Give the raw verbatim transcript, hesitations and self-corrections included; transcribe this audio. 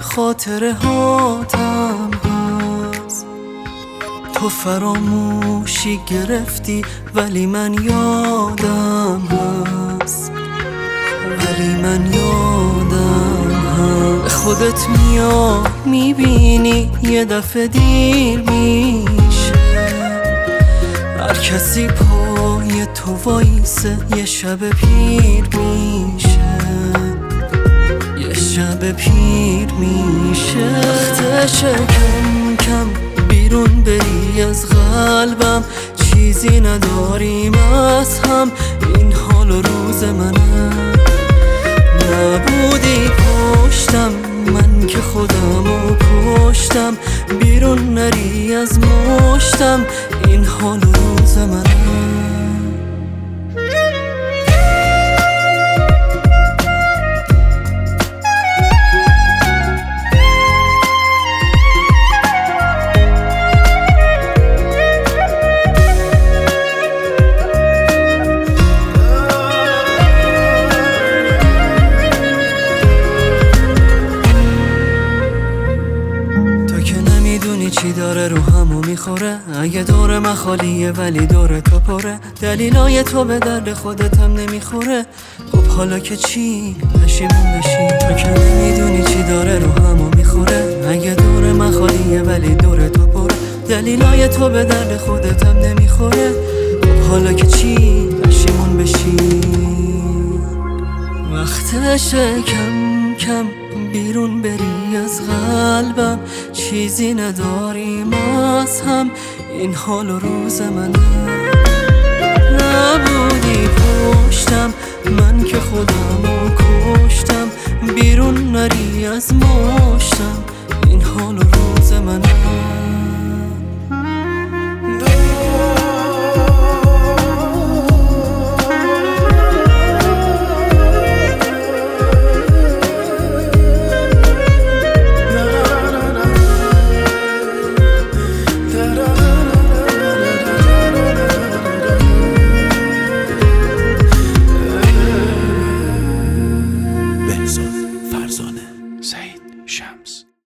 خاطره هاتم هست. تو فراموشی گرفتی ولی من یادم هست، ولی من یادم هست. به خودت میاد میبینی یه دفعه دیر میشه، هر کسی پای تو وایسه یه شب پیر میشه، یه شب پیر میشه. وقتشه کم کم بیرون بری از قلبم، چیزی نداریم از هم، این حال و روز منه. نبودی پشتم من که خودمو کشتم، بیرون نری از مشتم، این حال و روز منه. چی داره رو همو میخوره، اگه دور من خالیه ولی دور تو پره، دلیلای تو به درد خودت هم نمیخوره. خب حالا که چی پشیمون بشی، تو که نمیدونی چی داره رو همو میخوره، اگه دور من خالیه ولی دور تو پره، دلیلای تو به درد خودت هم نمیخوره. خب حالا که چی پشیمون بشی. وقتشه کم کم بیرون بری از قلبم، چیزی نداریم از هم، این حال و روز منه. نبودی پشتم من که خودمو کشتم، بیرون نری از مشتم، این حال و روز منه.